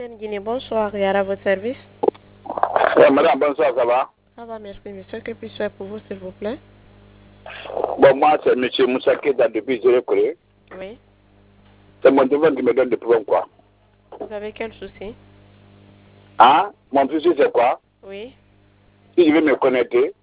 Guinée, bonsoir, et à votre service. Madame, bonsoir, ça va? Ça va, merci, monsieur. Que puis-je faire pour vous, s'il vous plaît? Bon, moi, c'est monsieur Moussa Keda depuis Zérekoré. Oui. C'est mon téléphone qui me donne des problèmes, quoi. Vous avez quel souci? Hein? Mon souci, c'est quoi? Oui. Si je veux me connecter.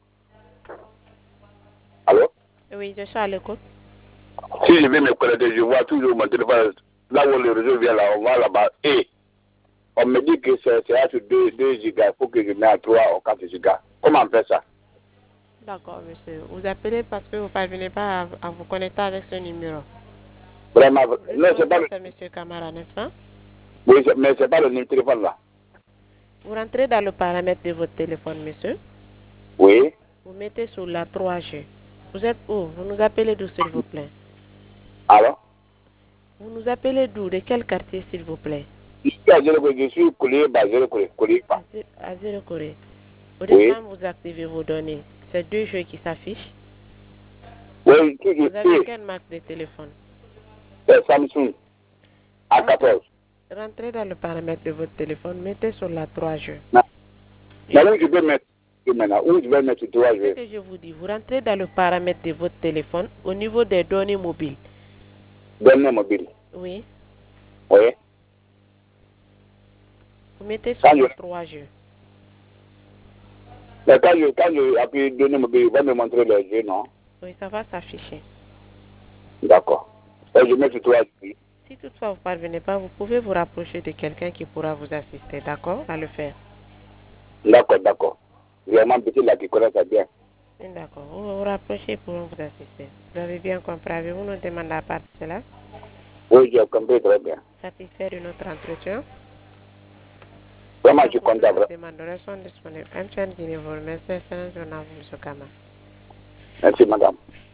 Allô? Oui, je suis à l'écoute. Si je veux me connecter, je vois toujours mon téléphone. Là où le réseau vient, là, on va là-bas. Et on me dit que c'est à 2 gigas. Il faut que je mette à 3 ou 4 gigas. Comment on fait ça? D'accord, monsieur. Vous appelez parce que vous ne parvenez pas à vous connecter avec ce numéro. Vraiment? Non, c'est pas Responsable, le... c'est monsieur Camara, n'est-ce pas? Oui, mais c'est pas le numéro de téléphone, là. Vous rentrez dans le paramètre de votre téléphone, monsieur. Oui. Vous mettez sur la 3G. Vous êtes où? Vous nous appelez d'où, s'il vous plaît? Alors? Vous nous appelez d'où? De quel quartier, s'il vous plaît? Je suis à Zérekoré, je suis collé à Zérekoré, collé pas. À Zérekoré. Vous dites Oui. quand vous activez vos données, c'est 2 jeux qui s'affichent. Oui, Vous avez quelle marque de téléphone? Samsung A14. Rentrez dans le paramètre de votre téléphone, mettez sur la 3G. Mais où je peux mettre maintenant? Où je vais mettre 3G? Ce que je vous dis, vous rentrez dans le paramètre de votre téléphone au niveau des données mobiles. Données mobiles. Oui. Oui. Vous mettez sur la 3G. Mais quand je appuie données mobiles, il va me montrer les jeux, non? Oui, ça va s'afficher. D'accord. Et je mets sur 3G. Si toutefois vous ne parvenez pas, vous pouvez vous rapprocher de quelqu'un qui pourra vous assister, d'accord, à le faire. D'accord, d'accord. Vraiment, petit là qui connaît ça bien. D'accord. Vous vous rapprochez pour vous assister. Vous avez bien compris. Avez-vous une demande à part de cela? Oui, j'ai compris très bien. Satisfaire de notre entretien? Vraiment, je suis content. Les demandeurs sont disponibles. MTN Guinée vous remercie. Excellente journée à vous, M. Kama. Merci, madame.